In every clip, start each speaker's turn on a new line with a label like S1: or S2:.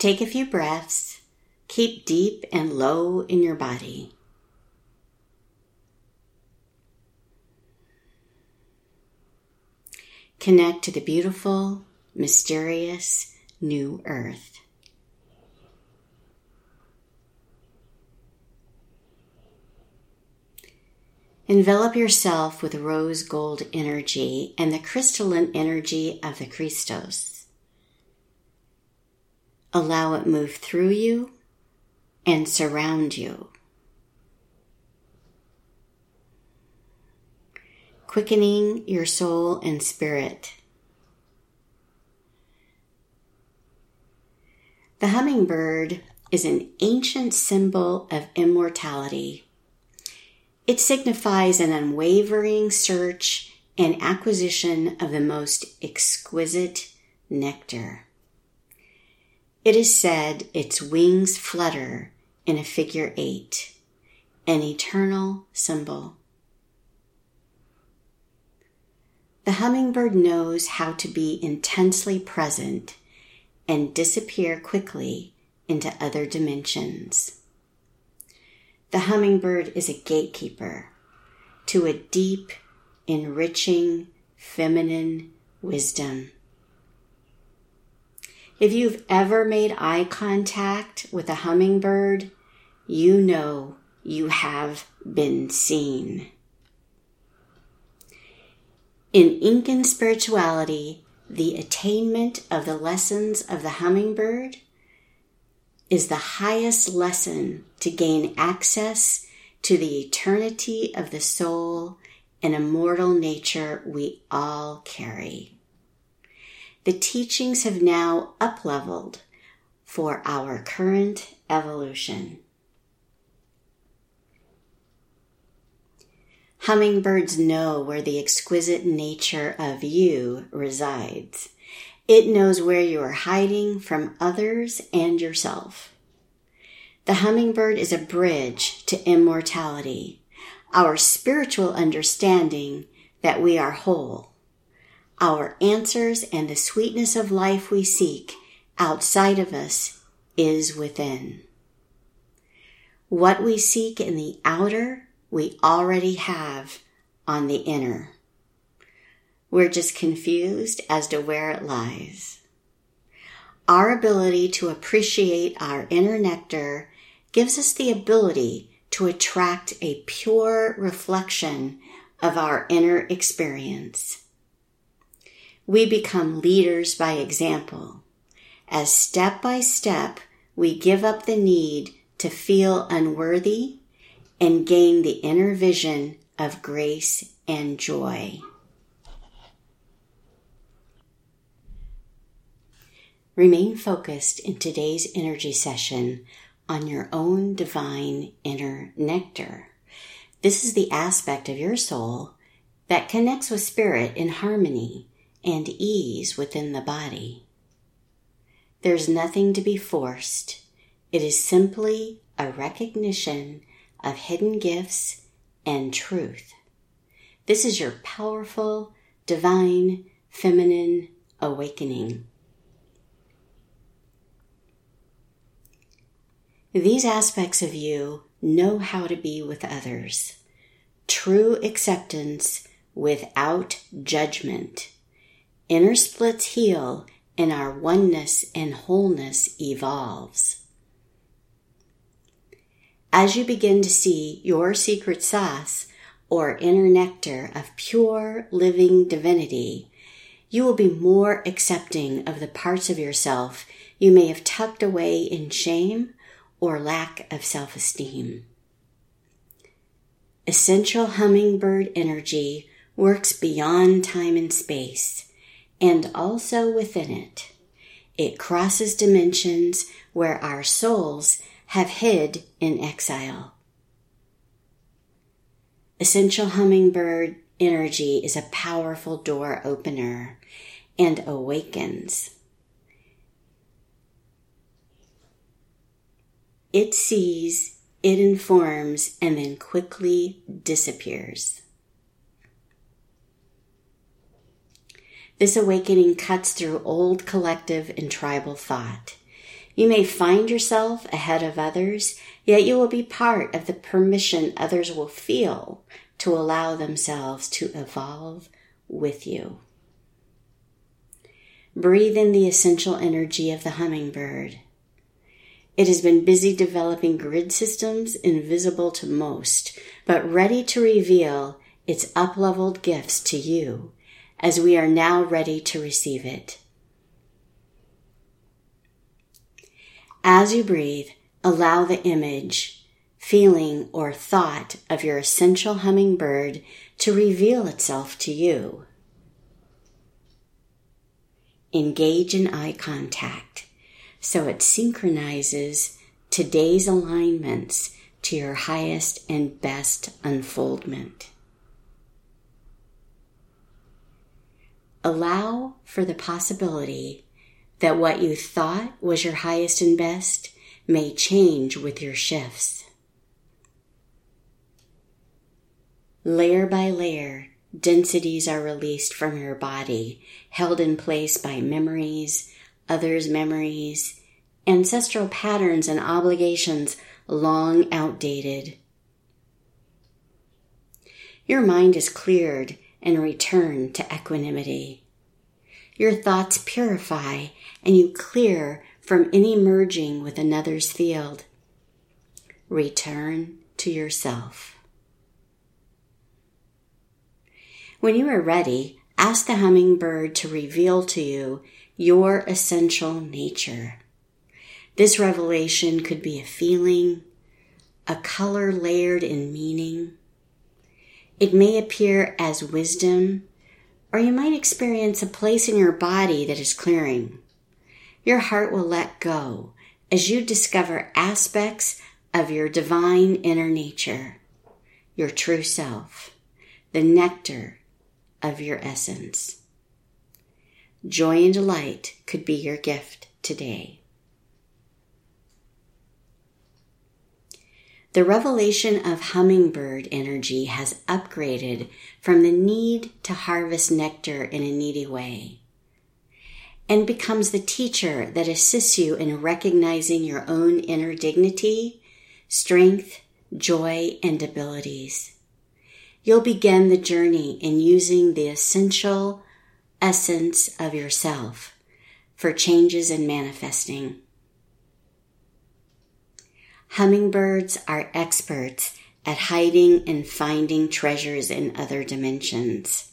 S1: Take a few breaths. Keep deep and low in your body. Connect to the beautiful, mysterious new earth. Envelop yourself with rose gold energy and the crystalline energy of the Christos. Allow it move through you and surround you. Quickening your soul and spirit. The hummingbird is an ancient symbol of immortality. It signifies an unwavering search and acquisition of the most exquisite nectar. It is said its wings flutter in a figure 8, an eternal symbol. The hummingbird knows how to be intensely present and disappear quickly into other dimensions. The hummingbird is a gatekeeper to a deep, enriching, feminine wisdom. If you've ever made eye contact with a hummingbird, you know you have been seen. In Incan spirituality, the attainment of the lessons of the hummingbird is the highest lesson to gain access to the eternity of the soul and immortal nature we all carry. The teachings have now up-leveled for our current evolution. Hummingbirds know where the exquisite nature of you resides. It knows where you are hiding from others and yourself. The hummingbird is a bridge to immortality, our spiritual understanding that we are whole. Our answers and the sweetness of life we seek outside of us is within. What we seek in the outer, we already have on the inner. We're just confused as to where it lies. Our ability to appreciate our inner nectar gives us the ability to attract a pure reflection of our inner experience. We become leaders by example, as step by step we give up the need to feel unworthy and gain the inner vision of grace and joy. Remain focused in today's energy session on your own divine inner nectar. This is the aspect of your soul that connects with spirit in harmony and ease within the body. There's nothing to be forced. It is simply a recognition of hidden gifts and truth. This is your powerful, divine, feminine awakening. These aspects of you know how to be with others. True acceptance without judgment. Inner splits heal and our oneness and wholeness evolves. As you begin to see your secret sauce or inner nectar of pure living divinity, you will be more accepting of the parts of yourself you may have tucked away in shame or lack of self-esteem. Essential hummingbird energy works beyond time and space, and also within it. It crosses dimensions where our souls have hid in exile. Essential hummingbird energy is a powerful door opener and awakens. It sees, it informs, and then quickly disappears. This awakening cuts through old collective and tribal thought. You may find yourself ahead of others, yet you will be part of the permission others will feel to allow themselves to evolve with you. Breathe in the essential energy of the hummingbird. It has been busy developing grid systems invisible to most, but ready to reveal its up-leveled gifts to you as we are now ready to receive it. As you breathe, allow the image, feeling, or thought of your essential hummingbird to reveal itself to you. Engage in eye contact so it synchronizes today's alignments to your highest and best unfoldment. Allow for the possibility that what you thought was your highest and best may change with your shifts. Layer by layer, densities are released from your body, held in place by memories, others' memories, ancestral patterns and obligations long outdated. Your mind is cleared and returned to equanimity. Your thoughts purify and you clear from any merging with another's field. Return to yourself. When you are ready, ask the hummingbird to reveal to you your essential nature. This revelation could be a feeling, a color layered in meaning. It may appear as wisdom, or you might experience a place in your body that is clearing. Your heart will let go as you discover aspects of your divine inner nature, your true self, the nectar of your essence. Joy and delight could be your gift today. The revelation of hummingbird energy has upgraded from the need to harvest nectar in a needy way and becomes the teacher that assists you in recognizing your own inner dignity, strength, joy, and abilities. You'll begin the journey in using the essential essence of yourself for changes and manifesting. Hummingbirds are experts at hiding and finding treasures in other dimensions.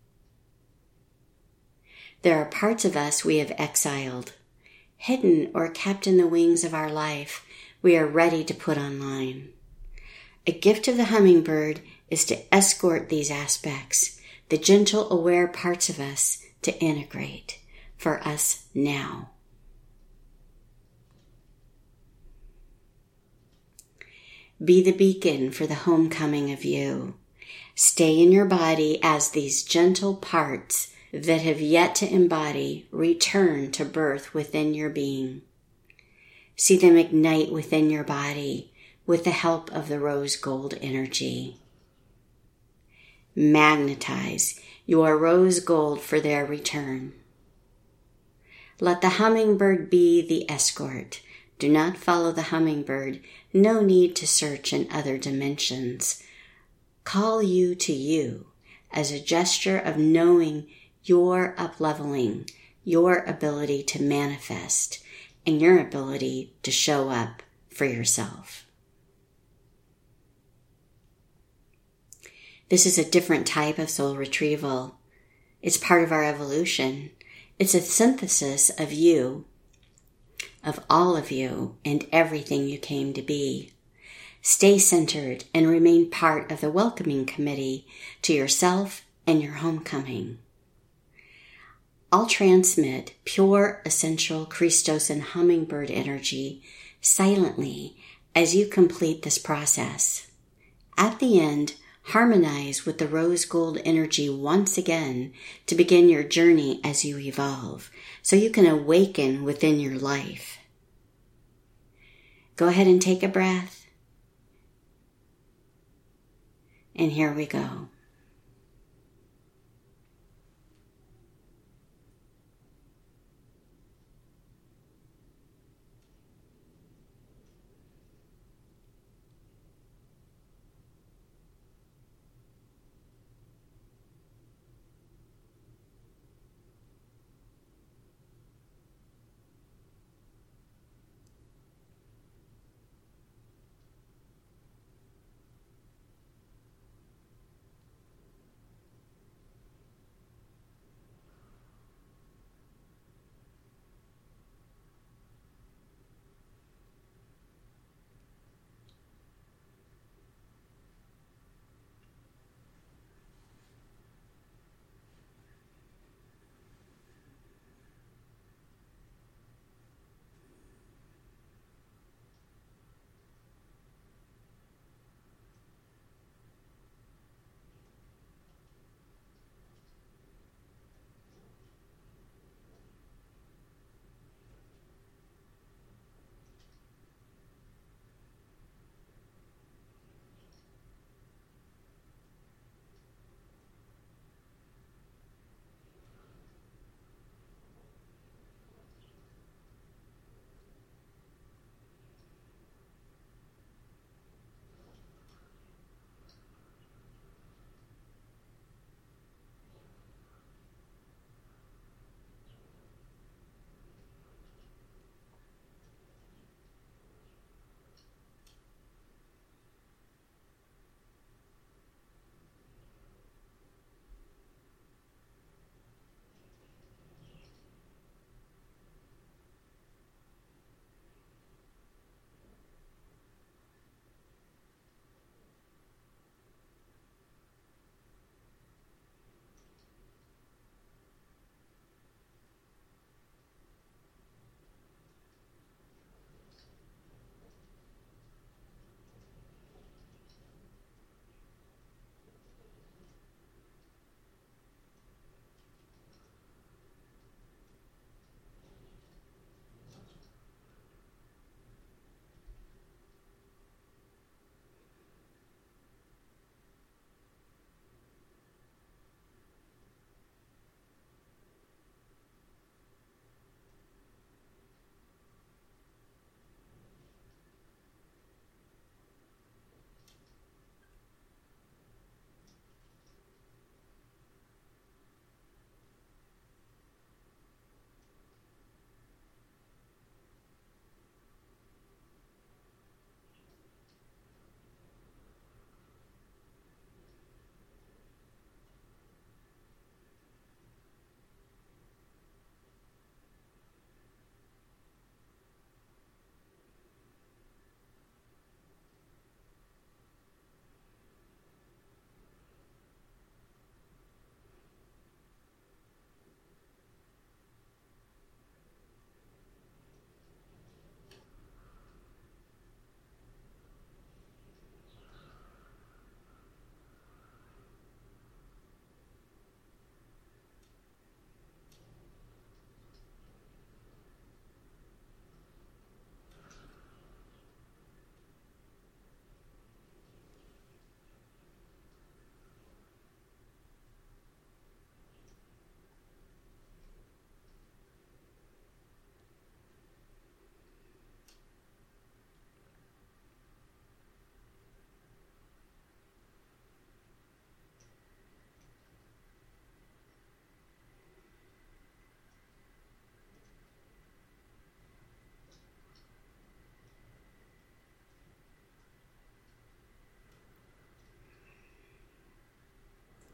S1: There are parts of us we have exiled, hidden or kept in the wings of our life we are ready to put online. A gift of the hummingbird is to escort these aspects, the gentle, aware parts of us, to integrate for us now. Be the beacon for the homecoming of you. Stay in your body as these gentle parts that have yet to embody return to birth within your being. See them ignite within your body with the help of the rose gold energy. Magnetize your rose gold for their return. Let the hummingbird be the escort. Do not follow the hummingbird. No need to search in other dimensions. Call you to you as a gesture of knowing your up-leveling, your ability to manifest, and your ability to show up for yourself. This is a different type of soul retrieval. It's part of our evolution. It's a synthesis of you, of all of you, and everything you came to be. Stay centered and remain part of the welcoming committee to yourself and your homecoming. I'll transmit pure, essential Christos and hummingbird energy silently as you complete this process. At the end, harmonize with the rose gold energy once again to begin your journey as you evolve, so you can awaken within your life. Go ahead and take a breath. And here we go.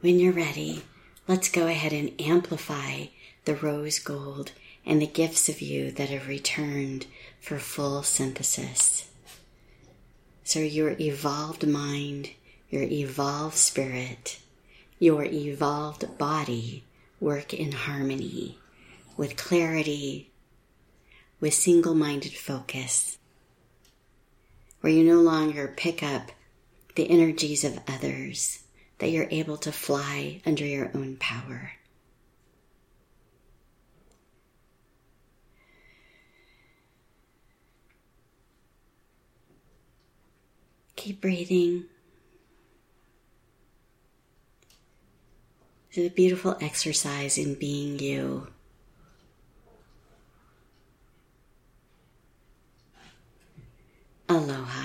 S1: When you're ready, let's go ahead and amplify the rose gold and the gifts of you that have returned for full synthesis. So your evolved mind, your evolved spirit, your evolved body work in harmony, with clarity, with single-minded focus, where you no longer pick up the energies of others, that you're able to fly under your own power. Keep breathing. It's a beautiful exercise in being you. Aloha.